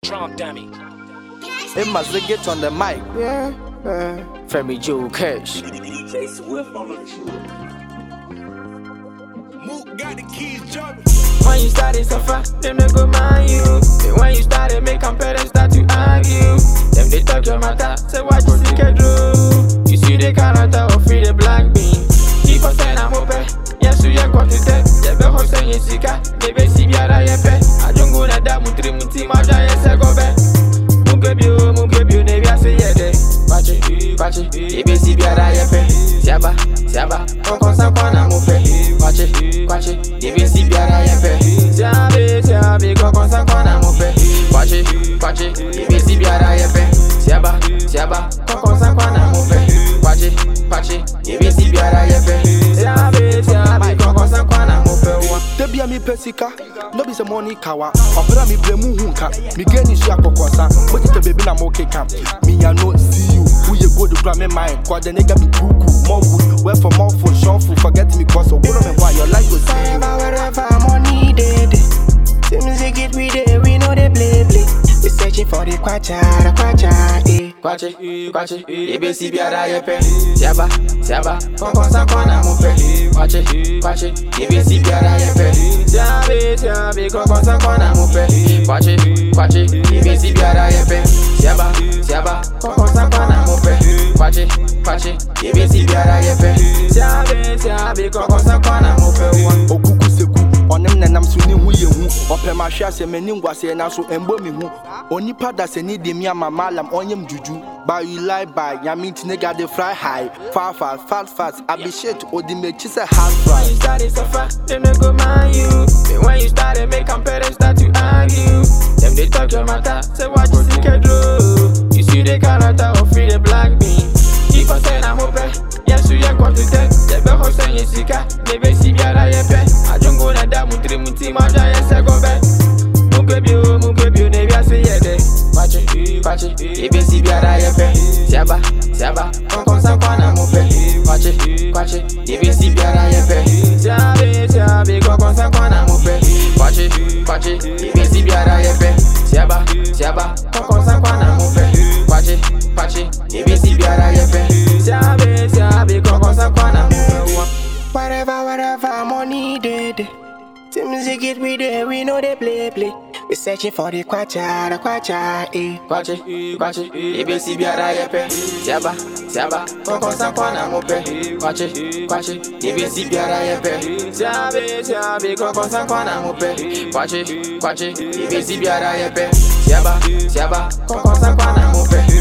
Trump dummy. It must get on the mic. Yeah. Femi Joe Cash. DJ Swift on the truth. Mook got the keys jumping. When you started suffer, them they go mind you. Then when you started make parents start to argue. Them they talk your matter, say what you think I do. You see the character of free the black bean. Keep on saying I'm open. Yes, you ain't got to tell. The best host in your sika. They be see biara yepe. I don't go na da mutri muti maja yes I go back. Mukebio, nevi ase yede. Pache, ibe si biara yepe. Siaba, konkonsa kwa na mupe. Pache, ibe si biara yepe. Siabe, konkonsa kwa na mupe. Pache, ibe si biara yepe. Siaba, konkonsa kwa na mupe. Pache, ibe si biara yepe. Siabe, konkonsa kwa na mupe. Debia mi pesika, no be some money kawa. Opera mi blemu hunka, mi geni shi akokosa. But it baby na mo keka. Me ya no see you. Who you go to grab me mind? Cause the nigga be cuckoo. More wood, where for more for short food. Forget me cause so good on me why your life go see you. Wherever money dead. The music it we there, we know they play. We searching for the kwacha, eh. Kwache, ibe si biara yepe. Siaba, konkonsa kwa na mupe. Kwache, ibe si biara yepe. Siabe, konkonsa kwa na mupe. Kwache, ibe si biara yepe. Siaba, konkonsa kwa na mupe. Kwache, ibe si biara yepe. Siabe, konkonsa kwa na mupe. Okuku seku, onem nenam suni hu ye hu. Ope ma hwa se meni ngwase na so embo mi hu. Onipa da se ni de mi ama malam onyem juju. Ba you lie by, ya mean nigga they fly high. Fast, I be shit odi me chise hard fry. When you started suffer, them they go mind you. Then when you started make parents start to argue. Them they talk your matter, say what you think I do. You see the character of free the black bean. Keep on saying I'm open. Yes, you ain't got to tell. The best host in your sika. Never see biara yepe. I don't go na da mutri muti maja yes I go back. Mukebio, nevi ase yede. Pache, ibe si biara yepe. Siaba, konkonsa kwa na mupe. Pache, ibe si biara yepe. Siabe, konkonsa kwa na mupe. Pache, ibe si biara yepe. Siaba, konkonsa kwa na mupe. Pache, ibe si biara yepe. Siabe, konkonsa kwa na mupe. Wherever money dead. The music it we there, we know they play. We searching for the kwacha, eh. Kwache, ibe si biara yepe. Siaba, konkonsa kwa na mupe. Kwache, ibe si biara yepe. Siabe, konkonsa kwa na mupe. Kwache, ibe si biara yepe. Siaba, konkonsa kwa na mupe.